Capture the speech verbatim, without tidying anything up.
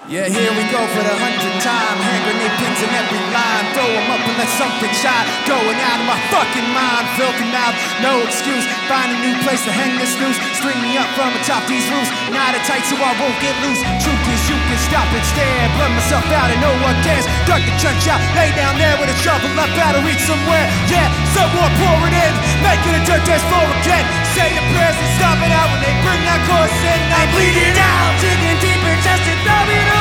Yeah, here we go for the hundredth time. Hand grenade pins in every line. Throw them up and let something shine. Going out of my fucking mind. Filthy mouth, no excuse. Find a new place to hang this noose. String me up from atop these roofs. Knot it tight so I won't get loose. Truth is you can stop and stare. Blur myself out and no one cares. Duck the trench out, lay down there with a shovel. I gotta reach somewhere. Yeah, someone pour it in. Making a dirt dance floor again. Say your prayers and stop it out when they bring that chorus in. I'm bleeding out, digging deeper just to throw it away.